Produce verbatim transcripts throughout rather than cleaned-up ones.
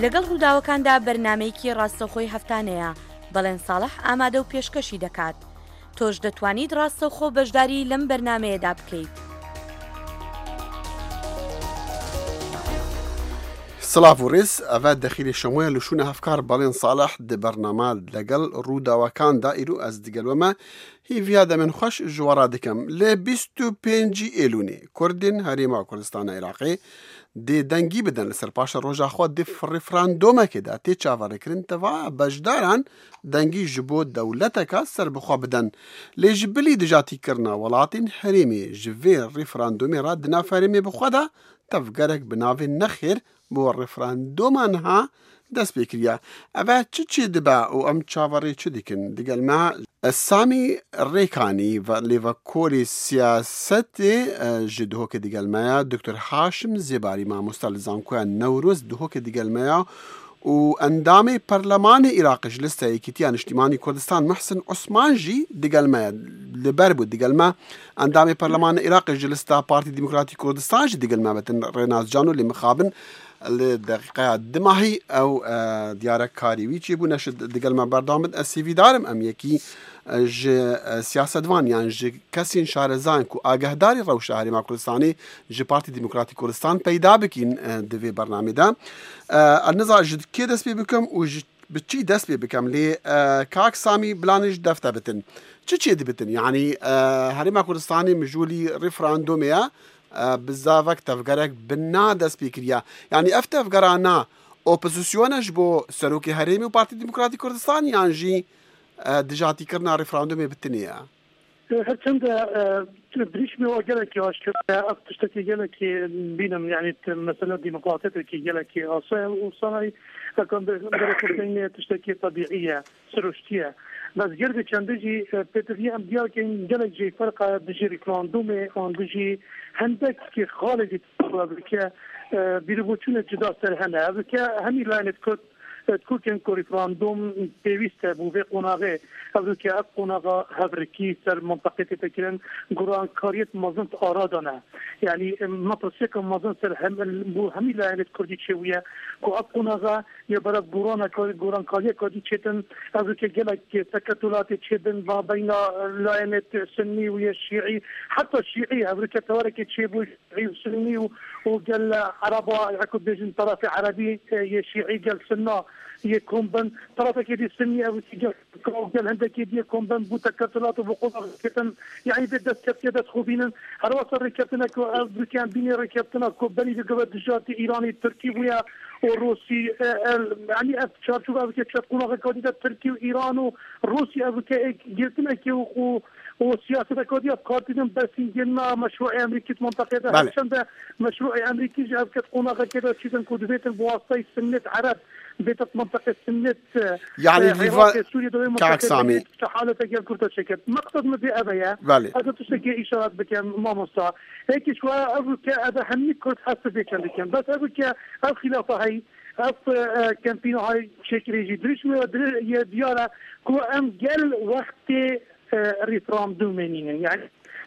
لەگەڵ ڕووداوەکاندا بەرنامەیەکی ڕاستەوخۆی هەفتانەیە بەڵێن ساڵح ئامادە و پێشکەشی دەکات. تۆش دەتوانیت ڕاستەوخۆ بەشداری لەم بەرنامەیەدا بکەیت. سلااف و ڕێز ئەڤە دەخیلی شەمۆیە لە شوونە هەفکار بەڵێن ساڵح دە بەرنامە لەگەڵ ڕووداوەکاندا ئیر و ئەس دیگەلوەمە هیڤیا دەمن خۆش ژوەڕا دەکەم لێ بیست و پێنجی ئێلوونێ کوردین هەرێما کوردستانە عێراقی دێ دەنگی بدەن لەسەر پاشە ڕۆژاخوا دێ ڕێفراندۆمەکێدا تێ چاوەڕێکردن تەوا بەشداران دەنگی ji بۆ دەولەتەکە سەربخوا بدەن لێ ji bilî dijatîkirina welatên herêmê ji vê rêferandûmê re di nav herêmê bixweda tevgerek bi navê nexêr بۆ ڕێفراندۆمان ها دەست پێ کردە ئەڤە چ چی دەبا و ئەم چاوەڕێ چ دیکن دیگەلما سامی ڕێکانی لێڤە کۆری سیاسەتێ ji dihokê دیگەلمەیە دکتۆر حاشم زێباری مامۆستا li zankoya Newroz dihokê دیگەلمەیە و ئەندامê پەرلەمانê Iraqê ji lista Yekîtiya Niştimanî Kurdistan Mehsen Osman jî digelmeye li ber bû digelme ئەندامê پەرلەمانê Iraqê ji lista Partî Demokratîk Kurdistan jî digelme betin Rênaz Cano lê mixabin li deqîqeya dimahî ew diyarek-karî wî çêbû neş digelme berdam bin ez sêvîdarim em yekî ji siyasetvan yan ji kesên şarezan ku agehdarî rewşa Herêma Kurdistanê ji Partî Demokratîk Kurdistan peyda bikîn di vê bernamê de ez niza ji kê dest pê bikim û ji bi çî dest pê bikim lê kak Samî bilanê ji dev te bitin çi çê dibitin yanî Herêma Kurdistanê mijûlî rêferandûmê ye bi zavek tevgerek bi na dest pê kiriye yanî ev tevgerana opozîsyona ji bo serokê herêmê û Partî Demokratîk Kurdistan yan jî dijatîkirina rêferandûmê bitinê ye herçende birîşmê wa gelekî aşkare ev tiştekî gelekî bînim yanî mesela demokratêtekî gelekî asaya û sanayî ekan derexurdenê tiştekî tebîî ye siruştî ye bes girdê çendê jî pêtiriye em diyarkên gelek jî ferqa dijî rêferandûmê an dijî hendekî xalekî bike bîrîbûçûnê cida ser hene ev bike hemî layinê Kurd Kurkên ku rêferandûm pêwîst e bû vê qonağê ev dike ev qonağa hevrikî ser menteqê tê tekirin gurankariyê mezin ara dane yanî matrasiyeka mezin ser bû hemî layinê Kurdî çêbûye ku ev qonağa yê berek gurankariyê Kurdî çêtin ev dike gelek teketulatê çêbin beyna layinê Sunnî û yê Şîî heta Şîî ev dike tewarekê çêbû Şîî û Sunnî û gel Ereba ku bêjin tarafê Erebî yê Şîî gel Sunna يكون بن طرفك دي السنية وتجاه عندك دي يكون بن بوتكتلات وبقوة كتن يعني بدأ كتير خوبين هذا وصل ركبتنا كو أمريكان بيني ركبتنا كو بني بجوة دجاج إيراني تركي ويا وروسي يعني أفشار شو أبغى تشوفون هذا كودي تركي وإيران وروسي أبغى جلتنا كيو وسياسة كودي أفكارتهم بس يجينا مشروع أمريكي منطقة عشان ده مشروع أمريكي جاب كتقول هذا كده شيء كود بيت البواسطة سنة عرب بيت منطقة سنة يعني ليفا كاك سامي حالة تجار كرة شكل مقصد ما في أبيا هذا تشتكي إشارات بك ما مصا هيك شوية أقول كهذا همي كرة حاسة بك كان بس أقول كالخلافة هاي أف كان فينا هاي شكل يجي دريش ويا ديارة كو أم جل وقت ريفراندومين يعني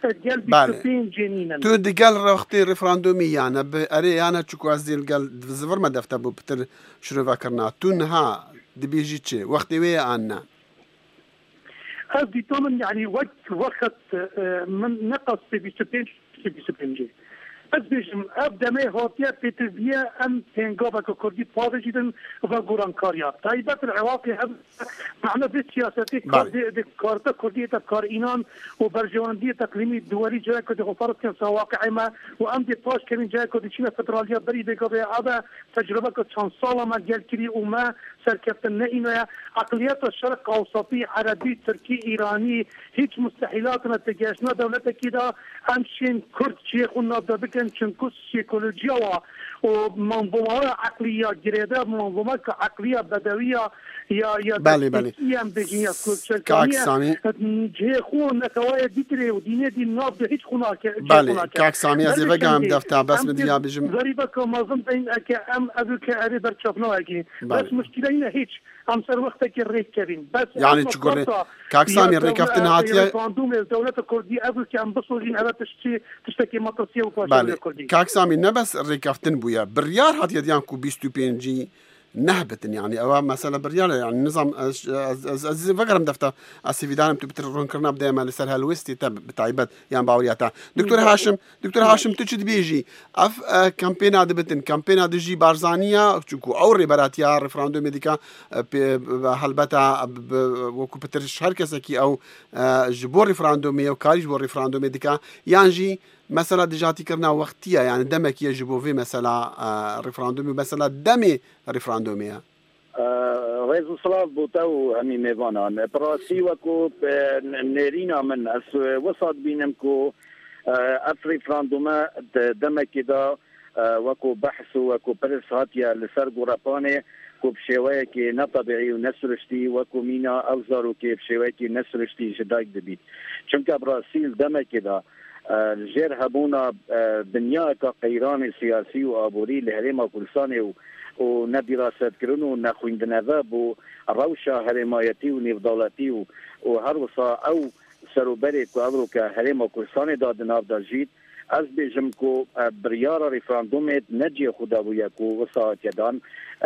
تو دیگل وقتی رفراندومی یعنی به اره یعنی چکو از دیگل زور ما دفته بو بتر شروع کرنا تو نه دبیجی چه وقتی وی آن نه از دیتامن یعنی وقت وقت من نقص بيسبين بيسبينجي از بیشم اب دمه هاتیه پیتویه ام تنگابه که کردی پاده جیدن و گورانکاریا تایبت العواقی هم معنا به سیاستی کارتا کردی تکار اینان و برجواندی تقلیمی دواری جای که غفارت کن سواقع ما و ام دی پاش کردن جای که چین فدرالیا بری بگابه آبا تجربه که چند سال ما گل کری و ما سرکفتن نه اینه اقلیت الشرق اوسطی عربی ترکی ایرانی هیچ مستحیلات نتیجهشنا دولت کیدا همشین کرد چیه خون نابده چونکو سیکولوژیا و منظومه عقلیه گریده منظومه که عقلیه بدویه یا یا بله بله یم بگیم کاک سامی جه خون نتوای دیتری و دینه دی ناب به هیچ خونه که بله کاک سامی از وقت هم دفتر بس مدیا بجم غریبه که مازن بین که ام ابو که اری برچافنا اگی بس مشکلی نه هیچ ام سر وقت که ریک کردیم بس یعنی چگونه کاک سامی ریک افتن هاتیه فاندوم دولت کردی ابو که ام بسوجین هذا تشتی تشتکی مطرسیه و پاشل کردی کاک سامی نه بس ریک افتن بویا بریار هاتیه دیان کو بیست و پنج نهبتن يعني أو مثلا بريالة يعني نظام از فكرم دفتا أسيفيدانم تبترون كرنا بدأ ما لسه هالوستي تب بتعيبات يعني باورياتا دكتور هاشم دكتور هاشم تجد بيجي أف كامبين هذا بتن كامبين هذا جي بارزانية تشوكو أو ريبراتيا ريفراندوم ميديكا هالبتا وكو بترش هركسة كي أو جبور ريفراندومية وكاري جبور ريفراندوم ميديكا يعني مثلا دجاتي كرنا وقتية يعني دمك يجبو في مثلا ريفراندومي مثلا دمي ريفراندومية رئيس الصلاة بوتاو همي ميفانان براسي وكو نيرينا من أس وسط بينمكو أف ريفراندوما دمك دا وكو بحث وكو برس هاتيا لسر قراباني كو بشيوية كي نطبيعي ونسرشتي وكو مينا أوزارو كي بشيوية كي نسرشتي جداك دبيت چونك براسيل دمك دا الجير هبونا دنيا كقيران سياسي وابوري لهريما كلساني وندراسات كرنو ونخوين ذاب وروشة هرمايتي ونفضالتي وهروسا او سروبري كوابرو كهريما كلساني دا دناف دا جيت از بيجمكو بريارة ريفراندومت نجي خدا بوياكو وصاة يدان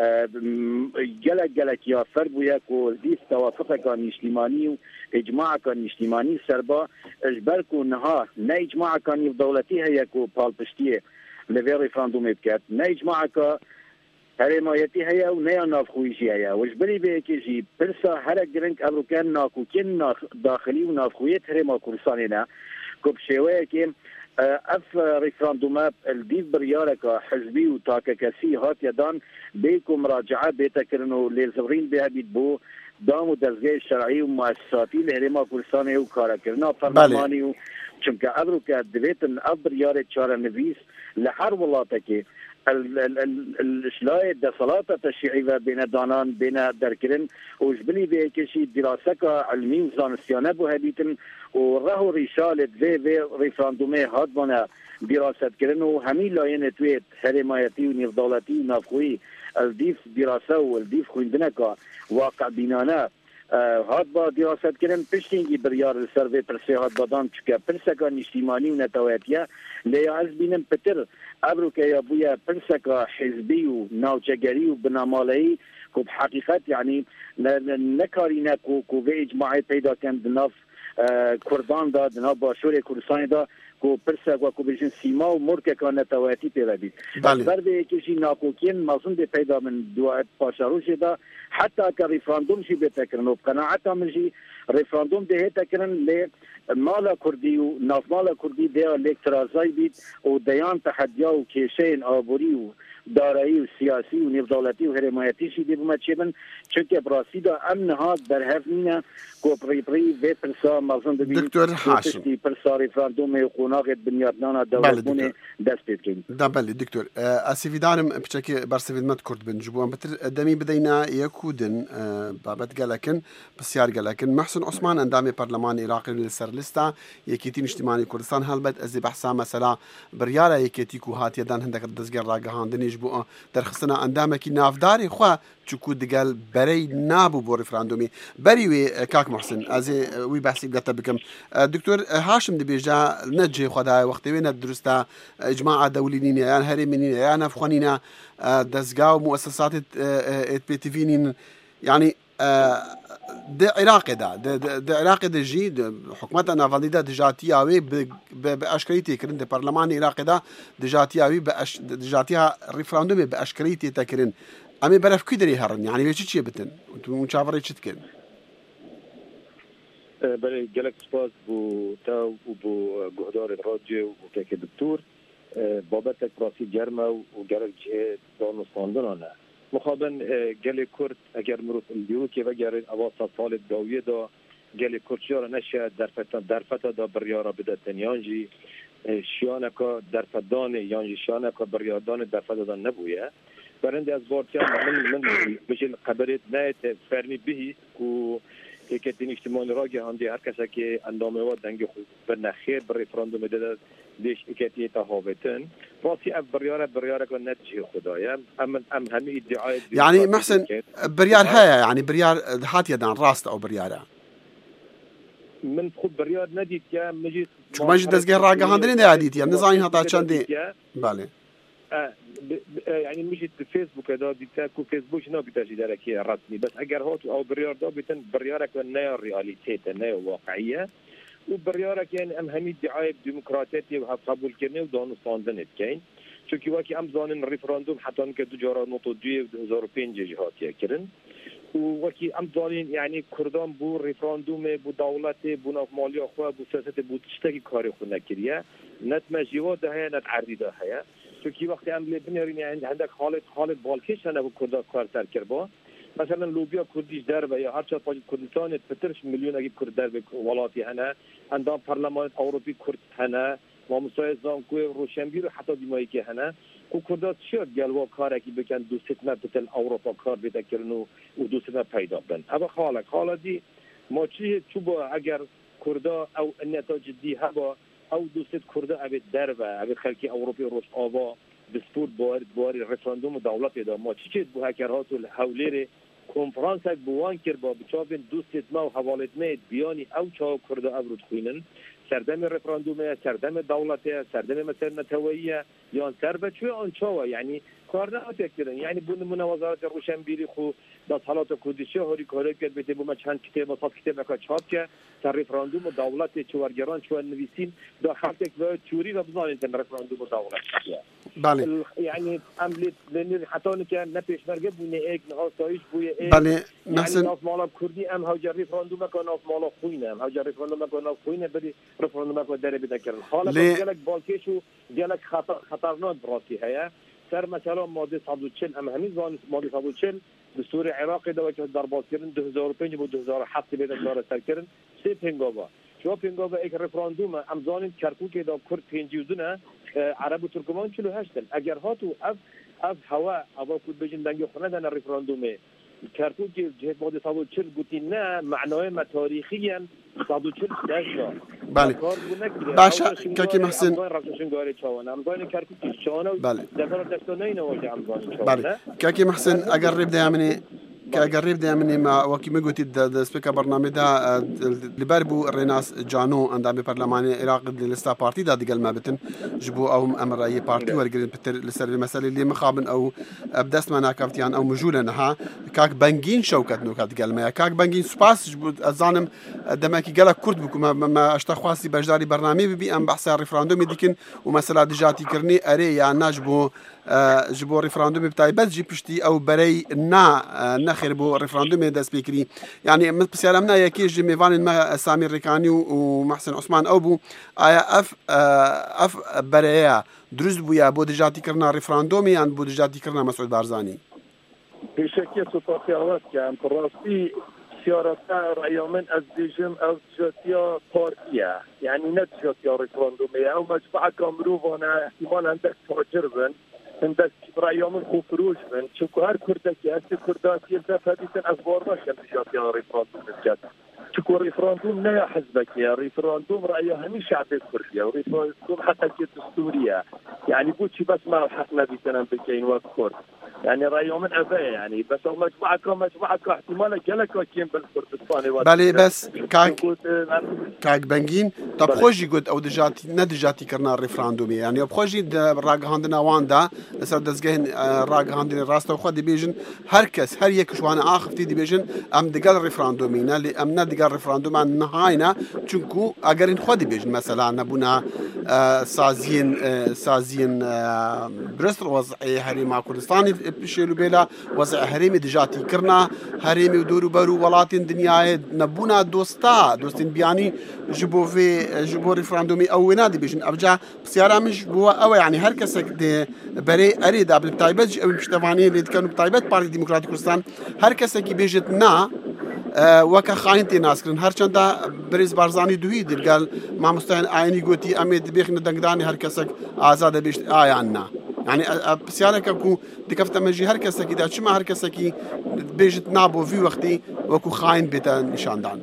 جلك جلك يا فرد بوياكو ديس توافق كان اجتماعي اجماع كان اجتماعي سربا اجبركو نها نا اجماع كان دولتي هياكو بالبشتيه لفي ريفراندوم بكات نا اجماع كا هرمايتي هيا ونيا نافخويجي هيا وجبري بيكي جي برسا هرق درنك ابرو كان ناكو كن داخلي ونافخويت هرما كورسانينا كوبشيوه كي اف ريفراندومات الديف بريارك حزبي وتاككسي هات يدان بيكو مراجعه بيتكرنو للزورين بها بيتبو دامو دزگاه الشرعي ومؤسساتي لهرما كلساني وكاركرنا فرماني چونك ابروك دويتن اف بريارك چارة نويس لحر ولاتكي الاشلاء الدصلات التشريعية بين دانان بين دركرن وجبلي بيكشي دراسة علمي وزانسيانة بوهبيتن ورهو رسالة في في ريفراندومي هادبانا دراسة كرن وهمي لاين تويت حرمايتي ونفضالتي ونافخوي الديف دراسة والديف خويندنكا واقع بينانا هادبا دراسة كرن بشتينجي بريار السرفي برسي هادبا دان چكا برسكا نشتيماني ونتواتيا ليا از بينم بتر ابروك يا بويا برسكا حزبي وناوچگري وبنامالي كو بحقيقة يعني نكارينا كو كو في اجماعي پیدا كان دناف كردان دا دناف باشور كردستان دا كو برسك وكو بيجن سيما ومركة كان تواتي پیدا بيت بر به كشي ناكوكين مازون دي پیدا من دواء باشاروش دا حتى كريفراندوم شي بتكرنو بقناعتها من جي ريفراندوم ده هتكرن ل مالا كردي وناف مالا كردي ده الكترازاي بيت وديان تحديا وكيشين آبوري دارایی و سیاسی و نفضالتی و حرمایتی شدی بومد چیبن چونکه براسی دا امن هاد برهف نینه کو پری پری و پرسا مازن دبی دکتور هاشم پرسا ریفراندوم و قناقت بنیادنانا دولتونه دست بکن دا بله دکتور اسیفیدانم بچکی برسیفیدمت کرد بن جبوان بتر دمی بدینا یکودن بابت گلکن بسیار گلکن محسن عثمان اندام پارلمان عراقی لسر لستا یکیتین اجتماعی کردستان هلبت از بحثا مثلا بریارا یکیتی کو هات یدان هندک دزگر راگهاندنیش بو درخصنا اندامکی نافداری خو چکو دگل برای نابو بو ريفراندومي بري وي كاك محسن ازي وي بحثي قطع بكم دكتور هاشم دي بيجا نجي خداي وقت وين درستا اجماع دوليين يعني هرمين يعني افغانينا دزغاو مؤسسات بي تي في يعني ده عراقي ده ده عراقي ده جي حكومتنا نافاليدا دجاتياوي باشكريتي كرن ده برلمان عراقي ده دجاتياوي باش دجاتيا ريفراندوم باشكريتي تكرن امي برف كدري هرن يعني بيش شي بتن انتم مشافري تشتكن بله جلك سپاس بو تا وبو جهدار الراديو وكاك دكتور بابتك راسي جرمه وجلك جهه دانستاندن انا مخابن گل کرد اگر مروت البیوت که وگر اواسط سال داویه دا گل کرد شیار نشه درفتا درفتا دا بریارا بدتن یانجی شیانکا درفدان یانجی شیانکا بریاردان درفتا دا نبویه برند از بارتیان من من مثل قبرت نهت فرمی بهی کو که تین اجتماعی راگه هندی هر کسی که اندامه و دنگ خود بنخیر بر رفراندوم داده دیش اکتی تهاوتن راسي اب برياره برياره كان نتجي خدايا ام ام هم ادعاء يعني محسن بريار هيا يعني بريار هات يدان راست او برياره من خود بريار نديت يا مجي شو مجي دزغير راغا هندرين دي اديت يا نزاين هتا چندي بالي يعني مشيت فيسبوك هذا ديتاكو فيسبوك نو بتاجي دركي رسمي بس اگر هات او بريار دا بتن بريارك نيا رياليتي نيا واقعيه وبريارك يعني ام همي دعايه ديمقراطيه وها قبول كنه ودانستاندن كاين چونکی وقتی ام زانن رفراندوم حتی که دو جارا نوتو دوی دو هزار و پنج جهاتیه کردن و وقتی ام زانن یعنی کردان بو رفراندوم بو دولت بو ناف مالی خو بو سیاست بو تشتکی کاری خو نکریه نت مجیوا ده هه نت عردی ده هه چونکی وقتی ام لبنان یعنی عندك حالت حالت بالکش انا بو کرد کار سر کربا مثلا لوبیا کردیش دربه یا هر چا پاج کردستان فترش میلیون اگه کرد دربه ولاتی هنه اندام پارلمان اروپی کرد هنه ما مسای زانکوی روشنبیر و حتی دیمایی که هنه کو کردات شد گلوا کاری که بکن دو ستمه بتل اروپا کار بیده کرن و دو ستمه پیدا بن اما خالق حالا دی ما چی چوبا اگر کردا او نتاج جدی هبا او دو ست کردا ابد دربه ابد خلکی اروپی روش آبا بسپورت بوارد بواری رفراندوم و دولت دا ما چی چید بو هکرهات و حولیر کنفرانس اک بوان کر با بچابین دو ستمه و حوالت مید بیانی او چاو کردا ابرود خوینن سردم رفراندومه سردم دولته سردم مثلا نتویه یا سربه چوی آنچاوه یعنی کار نهات کردن یعنی بون منوزارت روشنبیری خو دست حالات کردیشه هاری کاری کرد بده بوم چند کتاب مصاد کتاب اکا چاپ که سر رفراندوم و دولت چوارگران چوار نویسین دا خلطک و چوری و بزانین تن رفراندوم و دولت بله یعنی عملیت لنیر حتی که نپیش مرگه بونه ایک نهاستایش بوی ایک بله یعنی محسن ناف مالا کردی ام هاجر رفراندوم اکا ناف مالا خوینه ام هاجر رفراندوم اکا ناف خوینه بری رفراندوم اکا داره بده کردن حالا لی... گلک بالکش و گلک خطر خطرناک براتی هیا سر مثلا ماده صد و چهل ام همین زان ماده صد و چهل دستور عراق دا که ضربات کردن دو هزار و پنج و دو هزار و هفت بده کار سر کردن سه پنگاوا شو پنگاوا یک رفراندوم ام زان کرکوک دا کرد پنجیودونه عرب و ترکمان چلو هشتن اگر هاتو اف اف هوا هوا کود بجن دنگ خونه دن رفراندومه کرکوک جهت ماده صد و چهل گوتی نه معنای ما تاریخیاً صد و چهل داشت بله باشه کاکی محسن بله بله کاکی محسن اگر ریب دیامنی که اگر ریب دیامنی ما وکی میگویی د سپیکر برنامه دا لبربو ریناس جانو اندام پارلمانی عراق لستا پارتی دا دیگل ما بتن جبو او امر ای پارتی ورگرین بتر لسر المسألة اللي مخابن او ابدست ما ناكفتيان او مجوله نها كاك بنجين شوكت نوكات دیگل ما كاك بنجين سپاس جبو ازانم دماكي قالك كرد بكم ما اشتخواستي بجداري برنامه ببي ام بحث ريفراندوم ديكن ومسألة دجاتي كرني اري يا ناجبو جبو ريفراندوم بتاعي بس جي بشتي او بري نا نخر بو ريفراندوم داس بيكري يعني بس يلمنا يكي جيميفان ما سامي ريكاني ومحسن عثمان او بو ايا اف اف بريا دروز بو يا بو دجاتي كرنا ريفراندومي عن بو دجاتي كرنا مسعود بارزاني بشكل سطحي كان براسي سيارتا رأيومن از ديجم او جاتيا بارتيا يعني نت جاتيا ريفراندومية او مجموعة كامروفانا احتمال عندك تاجر عندك رأيومن خوفروش من شكو هر كردكي هسي كرداتي يلزا فاديتن أزبار باشا جاتيا ريفراندوم الجات شكو ريفراندوم نيا حزبك يا ريفراندوم رأيها همي شعبي كردية وريفراندوم حتى كي دستورية يعني بوشي بس ما حقنا بيتنا بكين وكرد يعني رأيهم من أبايا يعني بس هم مجموعة مجموعة احتمال جلك وكين بالكردستاني بله بس كاك كاك بنجين طب خوشي قد أو دجاتي ندجاتي كرنا الريفراندومي يعني بخوشي راق هاندنا واندا لسر دزجهن راق هاندنا راستا وخدي بيجن هركس هر يكش وانا آخر تي دي بيجن أم دقال الريفراندومينا اللي أم ندقال الريفراندوم عن نهاينا چونكو أجرين خدي بيجن مثلا نبونا سازين سازين برسل وضعي هريما كردستاني بشيلو بيلا وضع هريمي دجاتي كرنا هريمي ودورو برو ولاتين دنيا نبونا دوستا دوستين بياني جبو في جبو ريفراندومي او نادي بيجن ارجع بسيارة مش بو او يعني هر كسك دي بري اريد ابل بتايبت او مشتفاني اللي كانوا بتايبت بارتي ديمقراطي كردستان هر كسك بيجت نا وكا خاينتي ناس كرن هر چندا بريز بارزاني دوي دل قال ما مستعين عيني قوتي اميد بيخن دنگداني هر كسك آزاد بيشت آي عنا يعني بسيارك اكو دكفت مجي هر كسك اذا شما هر كسك بيجت نابو في وقتي وكو خاين بيتا نشان دان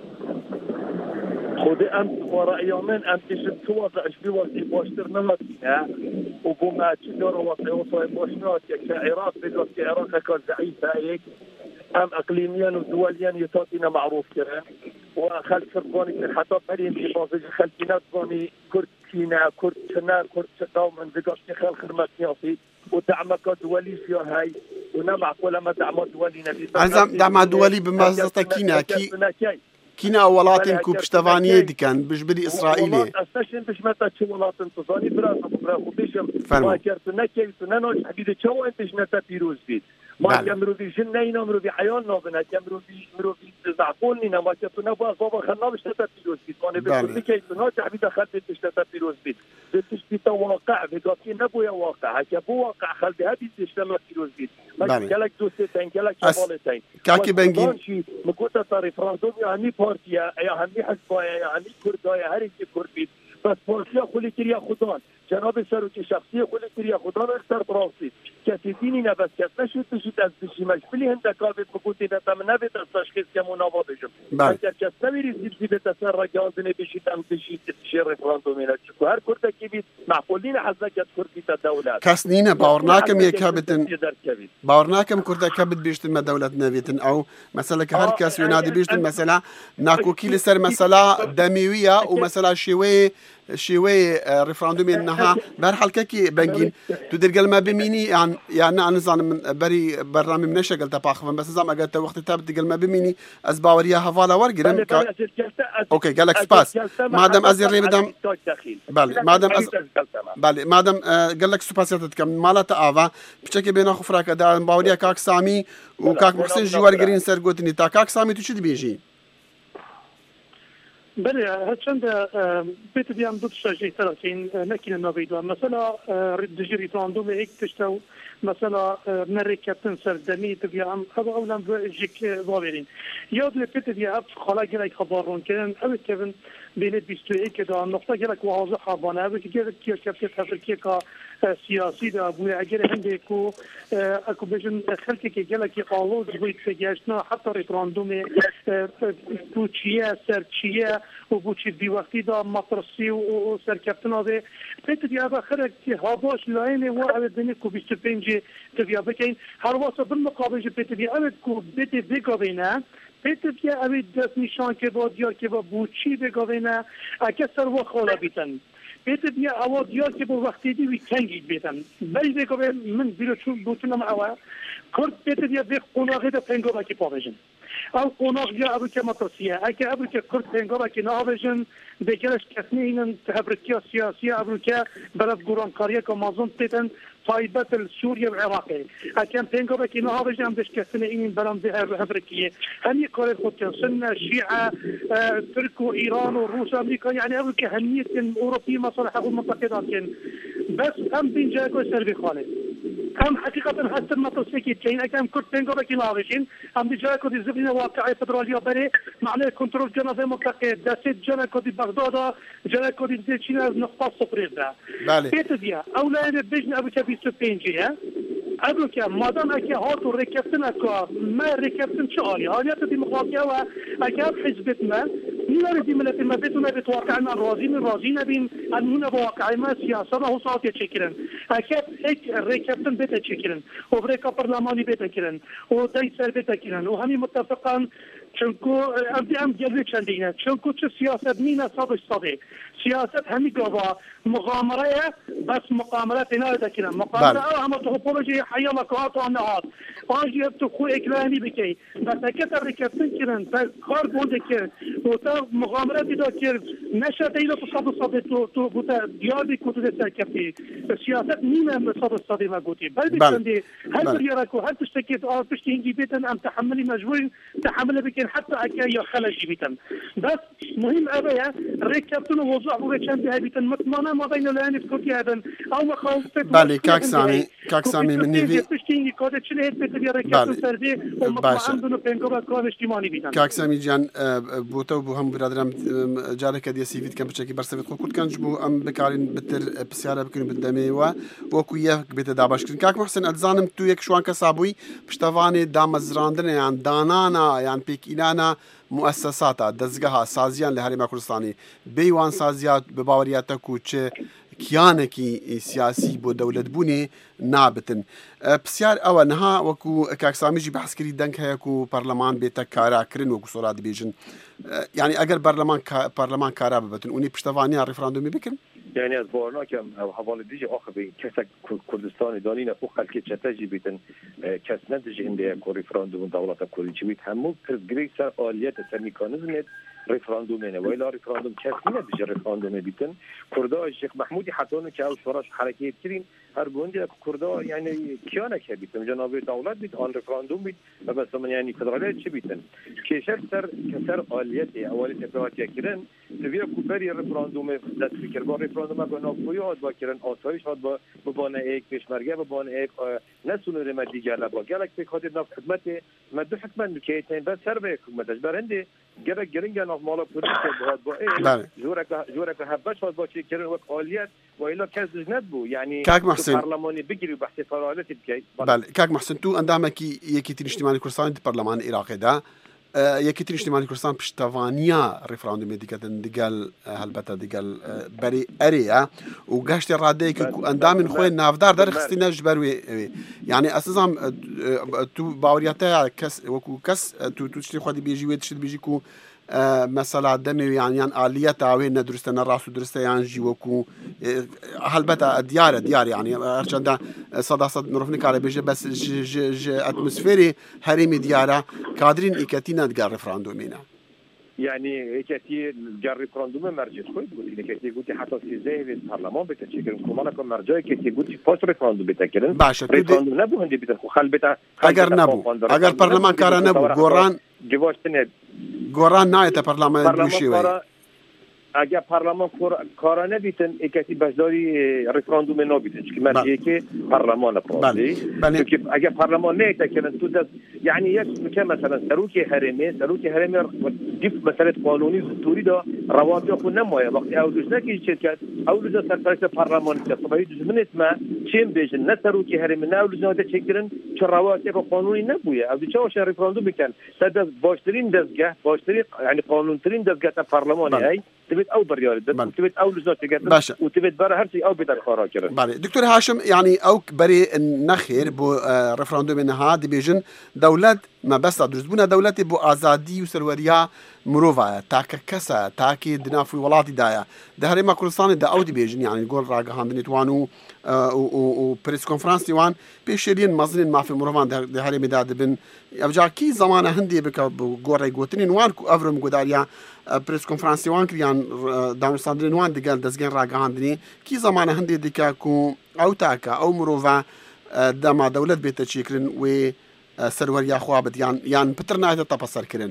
خودي أمس وراء يومين أمس جد توضع في وقت بوشتر نمطيها وبما تشدر وطي وصي بوشنات كعراق بدوت كعراق كان ضعيفة هيك أم أقليميا ودوليا يتعطينا معروف كره وخلق فرقاني حتى بريم في بازج خلقنا بزاني كرد فينا كرد شنا كرد شنا من ذكر خال خدمة سياسي ودعمك دولي في هاي ونمع ولا ما دعم دولي نبي عزم دعم دولي بمزة كينا كي كينا ولاتن كو بشتفانية دكان بجبري إسرائيلي أستشن بش متى شو ولاتن تصاني برا برا خديشم ما كرتنا كي تنانوش حبيبي شو أنت جنتا بيروز بيت ما كمرو في جنينا مرو في حياننا بنا كمرو في مرو في زعفوننا ما كرتنا بقى بابا خلنا مش نتا بيروز بيت ما نبي كي تناش حبيبي خلت مش نتا بيروز بيت بتشتي واقع بقى نبويا واقع كبو واقع خلت هذه تشتغل بيروز بيت ما كلك دوستين كلك بالتين كاكي بنجين مكوتا طريق فرنسا يعني بارتيا يعني حزب يعني كرد يعني كرد بس بارتيا خلي كريا خدان جناب سروکی شخصی خود کریه خدا رو اختار براسید کسی دینی نبست کس نشود بشید از بشی مجبوری هندکار بید بگوتی نتم نبید از تشخیص که منابا بشم اگر کس نمیریزید زیبت اثر را گاندنه بشید هم بشید تشیر رفراندومی نچکو هر کرده که بید معقولین حزنکت کردیت دولت کس نینه باورناکم یک هبتن باورناکم کرده که بید بیشتن ما دولت نویتن او مثلا که هر کس ونادی بیشتن مثلا ناکوکی لسر مثلا دمیویه و مثلا شیوه شیوه رفراندومی انها برحال كي بنجين تدير قال ما بميني يعني يعني انا زعما من بري برنامج من نشا قلت باخفن بس زعما قلت وقت تابت قال ما بميني اسباوريا هفالا ورقرم كا... اوكي قال لك سباس مادام ازير لي مدام بالي مادام أز... بالي مادام قال لك سباسيات كم مالتا افا بشكل بين اخو فراك دا باوريا كاك سامي وكاك محسن جوار قرين سر قوتني تا كاك سامي تو شد بيجي بله هرچند بیت بیام دو تشجیع طرفین نکنه نبیدو مثلا دجی ریفراندوم یک تشتو مثلا نرکتن سردمی بیام خب اولا جیک وابرین یاد لپیت بیام خاله گرای خبرون کردن اوه کردن بین بیست و یک دا نقطه گرک واضح خبرانه اوه که گرک کیش کفت تفرقی که سیاسی دا بوی اگر هنده کو اکو بجن خلقی که گلکی آلوز بوید فگشنا حتی ریفراندوم بوچیه سرچیه و بوچی بی وقتی دا مطرسی و سرکفتنا ده پیت دیا بخره که هاباش لاینه و اوید بینه کو بیست و پنج تبیا بکن هر واسه بالمقابل پیت دیا اوید کو بیت بگاوینه پیت دیا اوید دست نشان که با دیار که با بوچی بگاوینه اکه سر و خالا بیتن پیت دیا اوا دیار که با وقتی دی وی کنگید بیتن بلی بگاوین من بیرو چون بوتونم اوا کرد پیت دیا به قناغه دا پنگو باکی پاویجن او قناغ بیا ابو که مطرسیه اگه ابو که کرد پنگو باکی ناویجن بگرش کسنی اینن تبرکیا سیاسیه ابو که بلد گورانکاریه که مازون تیتن طایبت سوریا و عراقی اکم پنگو باکی ناویجن بش کسنی اینن برام به هبرکیه همی کار خود سنة شیعه ترک و ایران و روس و امریکا یعنی ابو که همیت اوروپی مصالح و منطقه دارن بس هم بین جاگو سر بخاله هم حقيقة حتى ما تصير كين أكام كرت بينقوا بكين عايشين هم بيجا كودي زبنة واقعية فدرالية بري معناه كنترول جنازة مطلقة دست جنا كودي بغداد جنا كودي زيتشينا نقطة صفر ده. بيت ديا أولا أنا بيجن أبو كبي سبينجي ها أبو كم ما دام أكيد هاتو ركبتنا كا ما ركبتن شغالي هذه الديمقراطية وأكيد حزبتنا نريد من ما بيتنا بتواقعنا راضين راضين بين أننا بواقع ما سياسة هو صوت يشكلن أكيد هيك ركبتن بيت يشكلن وبريك برلماني بيت يشكلن وداي سر بيت يشكلن وهني متفقان چونکو ابدی هم جلوی چندینه چونکو چه سیاست مینه صادش صادق سیاست همی گوا مغامره بس مقامرات ناده کنن مقامره هم تو پروژه حیالا کات و نهاد آنجی تو خو اکرانی بکی بس اکتر رکبتن کنن کار بونده که و تا مغامرات دا که نشده اینا تو صادش صادق تو تو بوده دیاری کتو ده سرکفتی سیاست مینه صادش صادق ما گوتی بل بیشتنده هل بیارکو هل تشتکیت آر پشتی اینجی بیتن ام تحملی مجبورین تحمل بکن حتى أكيا خلجي بيتن بس مهم أبايا ركبتنا وضع بوجهن بها بيتن مطمئنا ما بين الآن في كل هذا أو مخاوفة بالي كاك سامي كاك سامي من نيفي تشتيني كود تشلي هت بتبي ركبتنا سردي ومطمئن دونه بينكوا كون اجتماعي بيتن كاك سامي جان بوتو بهم برادرام جارك دي سيفيت كان بشكل برسفت كل كان جبو أم بكارين بتر بسيارة بكون بالدمي و وكويه بتدابش كاك محسن أتزانم تو يك شوان كسابوي بشتواني دام زراندن يعني دانانا يعني بيكينا أنا مؤسسات دزگاه سازیان لهرم کردستانی بیوان سازیات به باوریات کوچه کیانکی سیاسی بو دولت بونی نابتن پرسیار ئەوە نەها وەکو کاکسامیژی بەحسکردی دەنگ هەیە و پەرلەمان بێتە کاراکردن وەکو سۆڵات دەبێژن یعنی ئەگەر پەرلەمان کارا ببێتن اونی پشتەوانیان ڕێفراندۆمی بکەن يعني از بارناکم حواله دیجی آخه به کسک کردستان دانین او خلکی چتاجی بیتن کس ندیجی انده کو ریفراندوم دولت کوردی چی بیت همو پرزگری سر آلیت سر میکانیزم ریفراندوم نه ولی ریفراندوم کسی ندیجی ریفراندوم بیتن کردا شیخ محمودی حتی اون که شورش حرکت کردین هر گوندی کردا یعنی کیانه که بیتن جناب دولت بیت آن ریفراندوم بیت و مثلا یعنی فدرالیت چی بیتن کشور سر کسر آلیت اولی تفاوت کردن توی کوبری ریفراندوم دست فکر با ریفراندوم با ناپوی هاد با کردن آسایش هاد با ببانه ایک پیشمرگه ببانه ایک نسونه رم دیگر لبا گلک به خاطر نف خدمت مدو حکمت که تین بس سر به حکومتش برنده گرک گرینگ ناف مالا پولیس هاد با ایک جورک جورک هبش هاد با چی کردن وقت آلیت و اینا کس ندبو یعنی پارلمانی بگیری بحث فعالیت بکی بله کاک محسن تو اندامه کی یکی تین اجتماعی کردستان دی پارلمان عراقی دا یکی تین اجتماعی کردستان پشتوانیا ریفراندوم دیگرن دیگل هلبته دیگل بری اریا و گشت راده که اندام خوی نافدار در خستی نجبروی یعنی اساسا تو باوریته کس وکو کس تو تو چی خودی بیجی و تشد بیجی کو مثلا دمي يعني يعني آلية عوين ندرسته نراس ودرسته يعني جيوكو هلبته ديار ديار يعني أرجع صدا صد نروفني على بيجي بس ج ج ج أتموسفيري هرمي ديارة قادرين إكتينا تجار ريفراندومينا يعني كتير جار ريفراندوم مرجع خوي قلت لك كتير قلت حتى في زي في البرلمان بتشكل كمان كم مرجع كتير قلت فاس ريفراندوم بتكلم باشا ريفراندوم نبو عندي بتخو خل بتا أجر نبو أجر برلمان كارا نبو قران جواش تناد قران نايته برلمان دوشي اگر پارلمان کارا نبیتن اکتی بجداری ریفراندوم نبیتن که مرجعی که پارلمان پرسی که اگر پارلمان نیت کردن تو دست یعنی یک که مثلا سروک هرمی سروک هرمی دیف مسئله قانونی زوری دا روابط خود نمایه وقتی اولش نکی شرکت اولش سرپرست پارلمان که صبحی دشمنت ما چیم بیشن نه سروک هرمی نه اولش نهاده چکرن چه روابط قانونی نبوده اولش چه ریفراندوم بکن صد باشترین دستگاه باشترین یعنی قانونترین دستگاه پارلمانی ای تبيت او بريال تبيت او لزوج تقدر وتبيت برا هرشي او بدك خارا كده بالي دكتور هاشم يعني او بري نخير بو ريفراندوم انها دي بيجن دولت ما بس درزبونا دولتي بو ازادي وسروريا مروفا تاك كسا تاكي دنافي ولاتي دايا ده هري ما كردستان ده او دي بيجن يعني نقول راغا هاندنيتوانو و بريس كونفرنس ديوان بيشيرين مازنين ما في مروفان ده هري مداد بن ابجا كي زمانه هندي بك غوري غوتنين وان افرم غداريا بريس كونفرنس وان كريان دانستاندرين وان دقال دزگن راغا هاندني كي زمانه هندي ديكا كو او تاكا او مروفا دما دولت بيت تشيكرن و سروريا خوابت يعني يعني بترنا تتبصر كرن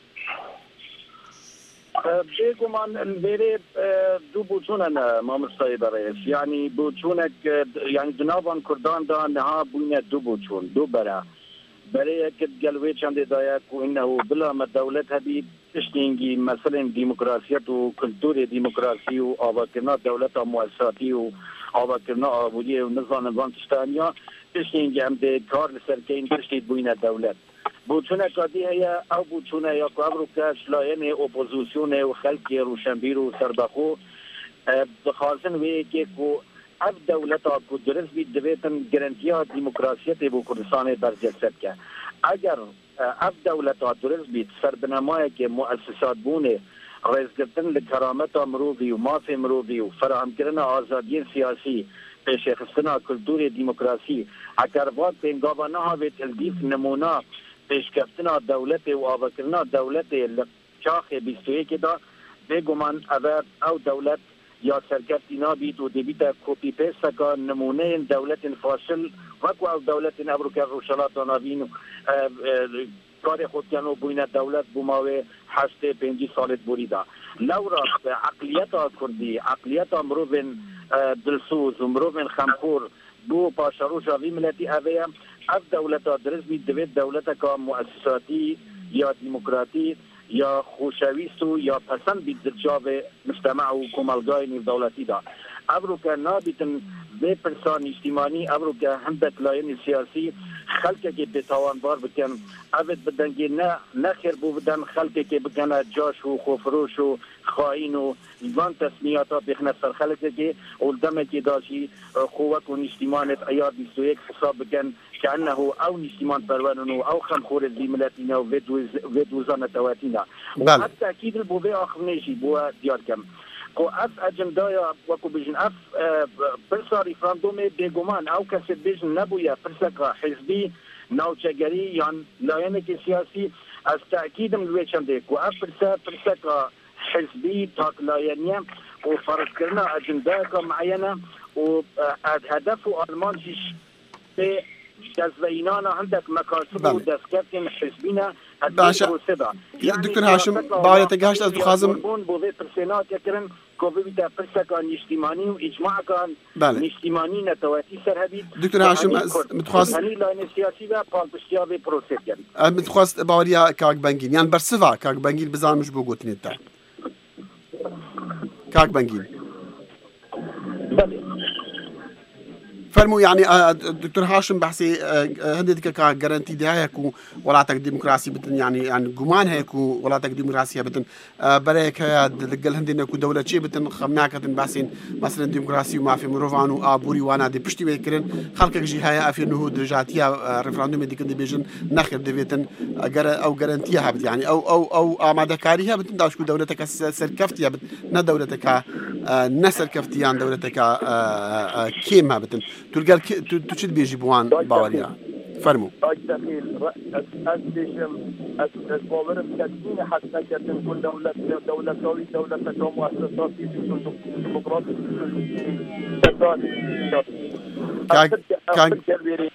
بيجومان بيري دو بوتشونا ما مصايب رئيس يعني بوتشونك يعني جنابان كردان دا نها بوينة دو بوتشون دو برا بري كد قلوي چند دايا كو انه بلا ما دولت هبي تشتينجي مثلا ديمقراطية وكلتور ديمقراطي وآباكرنا دولت مؤسساتي وآباكرنا آبودية ونظام نظام تشتانيا تشتينجي هم دي كار لسركين تشتيد بوينة دولت بوچونه کادی هيا او بوچونه یا کابرو کاش لاینه اپوزیسیون و خلق روشنبیر و سربخو بخالصن وی که کو اف دولت کو درس بی دویتن گارانتیا دموکراسیت بو کردستان برجسد که اگر اف دولت درس بی سربنمای که مؤسسات بونه رئیس گرتن لکرامت مروی و مافی مروی و فراهم کردن آزادی سیاسی پیش خستنا کلتور دموکراسی اگر وقت پنگاوا نه هاوی تلدیف نمونه پیشکفتنا دولت و آبکرنا دولت لچاخ بیست و یک دا بگمان اول او دولت یا سرکفتی نابید و دیبیت کوپی پیست که نمونه دولت فاشل وکو او دولت ابروکر روشلات و نابین کار خود کنو بوین دولت بوماوه هشت پنجی سالت بوریدا لورا عقلیت کردی عقلیت مروبن دلسوز و مروبن خمخور بو پاشارو جاوی ملتی اویم اف دولت درس بی دوید دولت که مؤسساتی یا دموکراتی یا خوشویستو یا پسند بی درجاو مجتمع و کمالگای نیو دولتی دا ابرو که نابیتن به پرسان اجتماعی ابرو که هندک لاین سیاسی خلق که بتوانبار بکن عبد بدن که نه نه خیر بو بدن خلق که بکنه جاش و خوفروش و خائن و ایوان تصمیات بخنه سر خلق که اولدم که داشی قوت و اجتماعی ایار بیست و یک حساب بکن كأنه أو نسيمان بروانو أو خمخور الزملاتنا وفيد وزانة تواتينا وحتى أكيد البوبي آخر نيجي بوا دياركم کو اف اجندایا وکو بجن اف پرسا ریفراندوم بگمان او کسی بجن نبویا پرسکا حزبی نوچگری یا لاینک سیاسی از تأکیدم لوی چنده کو اف پرسا پرسکا حزبی تاک لاینیه و فرض کرنا اجندایا معینه و هدف آلمانشیش به دزوینانا عندك مكاسب ودسكتين حزبينا باشا دكتور هاشم باید تگهشت از دخوازم بوده پرسنات یکرن کوبی بیتا پرسکان اجتماعی و اجماع کان اجتماعی نتواتی سرهبید دكتور هاشم متخواست هنی لاین سیاسی و پالپشتیا به پروسه کرد متخواست باوریا کاک بنگین یعنی برسوا کاک بنگین بزانمش بو گوتنی تا کاک بنگین فرمو يعني دكتور هاشم بحسي هندك كا جارانتي دهايكو ولاتك ديمقراطي بتن يعني يعني جمان هيكو ولاتك ديمقراطية بتن بريك هيا دقل هندنا كو دولة شيء بتن خمناكتن بحسين مثلا ديمقراطي وما في مروفانو أبوري وانا دي بشتي بيكرن خلقك جي هيا أفي إنه درجاتيا ريفراندوم ديك دي بيجن نخر دبيتن أو جارانتيها بت يعني أو أو أو آمادة كاريها بتن داش كو دولتك سركفتيها بتن نا دولتك نسر كفتيان دولتك كيمها بتن تلقى تو چی بیجی بوان باوریا فرمو دقیق از دیشم از از باورم تکمیل حسنا کردن کل دولت دولتاوی دولت تا مؤسساتی دموکراسی كاك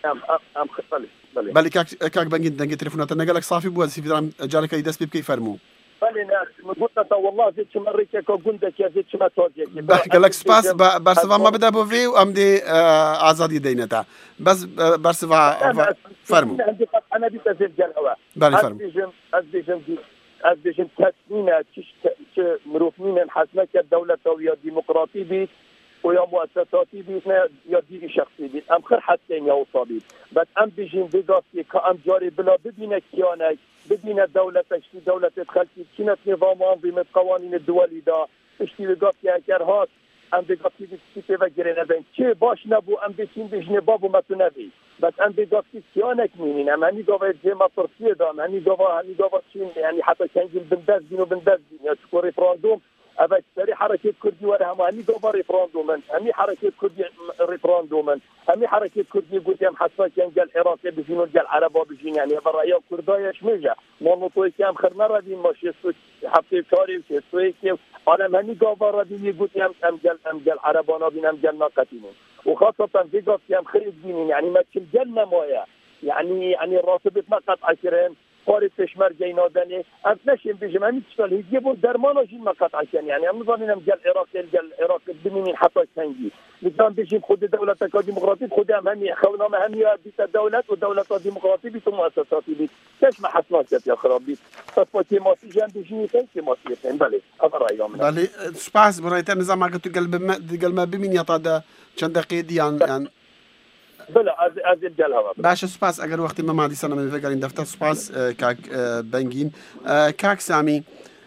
بله كاك كاك بنجي دنجي تليفونات نقلك صافي بو سي فيدرام جالك يدس بكي فرمو بله ناس قلت والله زيد شما ريكا كوندك يا زيد شما توجيك قال لك سباس برسفا ما بدا بو في ام دي ازادي دينتا بس برسفا فرمو انا بدي ازيد جلوه بله فرمو ازديجم ازديجم تسمينا تش مروفين حسنا كدوله او ديمقراطي بيت ويا مؤسساتي بيتنا يا ديري شخصي بيت ام خير حتى يا وصابي بس ام بيجين بيغاسي كام جاري بلا ببينك كيانك بدينا دولة تشتي دولة تخلتي كانت نظام أنظمة قوانين الدولي دا تشتي بقاطي أكرهات أم بقاطي بسكتي وجرينا بين شيء باش نبو أم بسين بجنة بابو ما تنبي بس أم بقاطي كيانك مينين أم هني قوة جيما ترسيه دام هني قوة هني قوة شين يعني حتى كان جيل بندزين وبندزين يشكو ريفراندوم أبد سري حركة كردي وراهم هني قوة ريفراندوما هني حركة كردي ريفراندوما هني حركة كردي قلت يوم حسنا كان جال العراق بيجين وجال العرب بيجين يعني برأيه كردايا شمجة منطقة كام خرنا ردين ماشي سوت حتى كاري وشيء كيف أنا هني قوة ردين يقول يوم أم جال أم جال عربانا بين أم جال ناقتين وخاصة في قصة يوم خريج دينين يعني ما كل جنة مويا يعني يعني الراتب ما قطع عشرين قارب تشمر جينا دني أم نشين بيجي ما متشتغل يجيبوا درمانا جين ما قطع عشان يعني أم نظامين أم جال العراق جال العراق بمين حتى تنجي لكن بيجي خد دولة ديمقراطية خد أمني خونا مهني بيت الدولة ودولة ديمقراطية بيت مؤسسات بيت كيش ما حصلت يا خرابي فاتي ما في جنب بيجي كيش ما في بله هذا رأيي من بله سباس برايت نظام ما قلت قلب ما قلب ما بمين يطاد چند دقيقة يعني يعني بلا از از الجلها باش سپاس اگر وقتی ما مادی سنه من فکر این دفتر سپاس کاک بنگین کاک سامی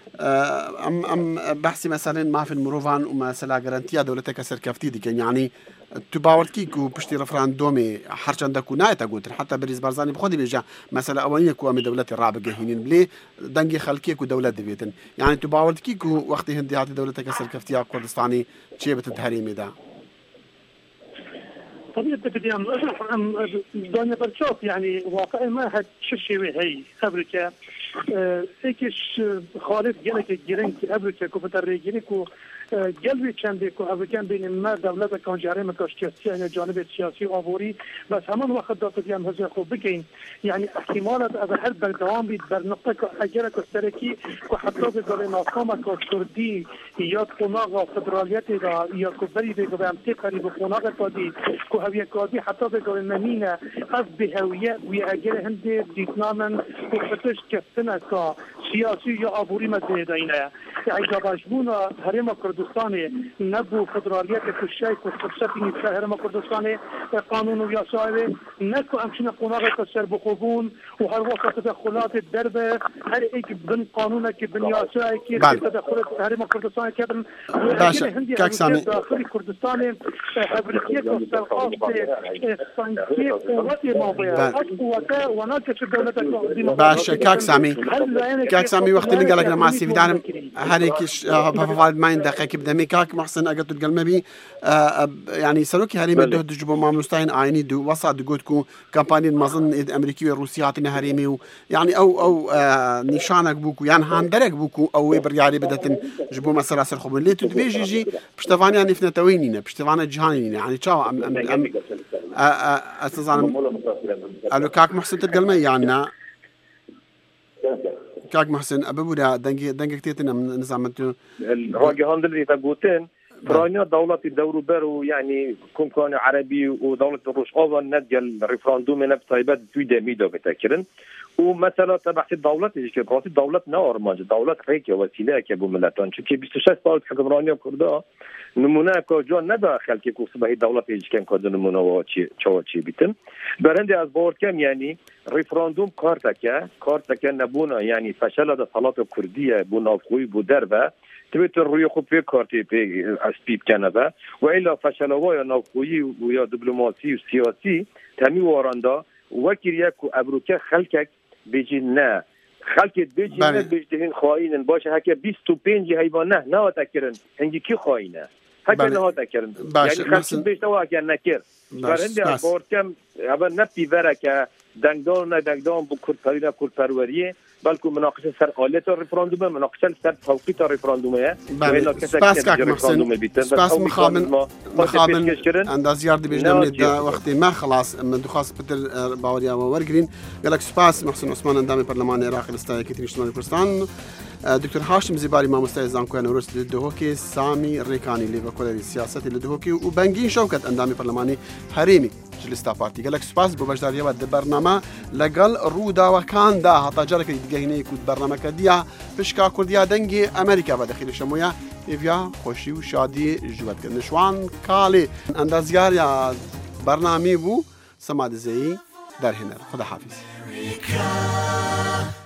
ام ام بحثي مثلا ما في المروفان ومثلا جارانتيا دولتك سركفتي دي يعني تباوركي كو بشتي رفراندومي حرش عندك نايتا قلت حتى بريز بارزاني بخدي بيجا مثلا اوليه كو ام دولتي الرابع جاهين بلي دنجي خلكي كو دوله دبيتن يعني تباوركي كو وقت هندي هاتي دولتك سركفتي كردستاني شي بتتهريمي ده طبيعة بديان دنيا برشاف يعني واقع ما هاد شيء هي أمريكا إيش خالد جلك جيران أمريكا كفتر رجلكو جلبي كان بيكو أمريكان بين ما دولة كان جاري مكاشتياسية يعني جانب السياسي وأبوري بس همان وقت دكتور يام هذا خو بكين يعني احتمالات هذا هل بردوام بيت برنقطة أجرك السركي وحتى بقول ناقامة كردي يا قناغ فدراليات دا يا كبري بقول أمتى قريب قناغ تادي كهوية كادي حتى بقول منينا أف بهوية ويأجر هندي ديتنامن وفتش كفتنا كا سیاسی یا عبوری مزید اینه عجبش بونا هرم کردستان نبو فدرالیت کشای کشت این هرم کردستان قانون و یاسای نکو همچنین قناق کسر بخوبون و هر وقت تدخلات درب هر ایک بن قانون که بن یاسای که تدخلات هرم کردستان که بن کاک سامی داخل کردستان حبرتیت و سرقاط سانکی قوت موضوع قوته و ناکش دولت باشه کاک سامی کاک سامی وقتی نقلك لما سيف دارم هريكش بفضل ما يندقق بدمي كاك محسن اجت القلمه بي يعني سلوكي هريمي ده دجبو ما مستعين عيني دو وصع دقوتكو كامباني المظن امريكي وروسيا عطينا هريمي يعني او او نشانك بوكو يعني هاندرك بوكو او برياري بدت جبو مثلا سر خبر ليه تدبيجي جي بشتفاني يعني فنتوينينا بشتفاني جهانينا يعني تشاو ام ام استاذ الو كاك محسن القلمه يعني كاك محسن أبودا دنجي دنجي كتيرنا من نظامته الراجل هندل يتقولين فرانيا دولة الدور برو يعني كم كان عربي ودولة الروس أول نتجل ريفراندوم نبتايبات تويدا ميدا بتأكلن ومثلا تبعت الدولة اللي كبرت الدولة نورماج دولة ريكيا وسيلة كابو ملاتان شو كي بيستشهد صارت حكمرانيا كردا نمونه كجوان ندا خلقي كوسبه دولة اللي كان كود نمونه وشي شواشي بيتن برندي از بورد كم يعني ريفراندوم كارتكا كارتكا نبونا يعني فشل هذا صلاة كردية بنافقوي بدربه تويتر روی خوب به کارتی به اسپیپ کنه و الا فشلوای نافقوی و یا دیپلماسی و سیاسی تمی وارندا وکیریه کو ابروکه خلکک بجی نه خلکت بجی نه بجدهین خواهینن باشه هکه بیست و پنج حیوان نه نه تکرن هنگی کی خواهینه هکه نه تکرن یعنی خلکت بجده و هکه نکر برندی از بارد کم اول نپی وره که دنگدان نه دنگدان بو کردپری نه کردپروریه بلکه مناقشه سر آلت رفراندومه مناقشه سر توقیت رفراندومه بله سپاس کاک محسن سپاس مخابن مخابن انداز یاردی بجنم لده وقتی ما خلاص من دخواست بتر باوریا و ورگرین قالك سپاس محسن عثمان اندامی برلمان عراق الاستاذ كتير اجتماعي كردستان دكتور هاشم زباري ما مستعد زانكوان ورس للدهوكي سامي ريكاني ليفاكولاري السياسة للدهوكي وبنجين شوكت اندامي برلماني هريمي جلستا بارتي قالك سپاس ببجدار يباد برنامه لقل رودا وكان دا حتى جارك دقهيني كود برنامه كديا فشكا كرديا دنجي امريكا بدخيل شمويا ايفيا خوشي وشادي جوات نشوان كالي اندازيار يا برنامي بو سماد زي در هنر خدا حافظ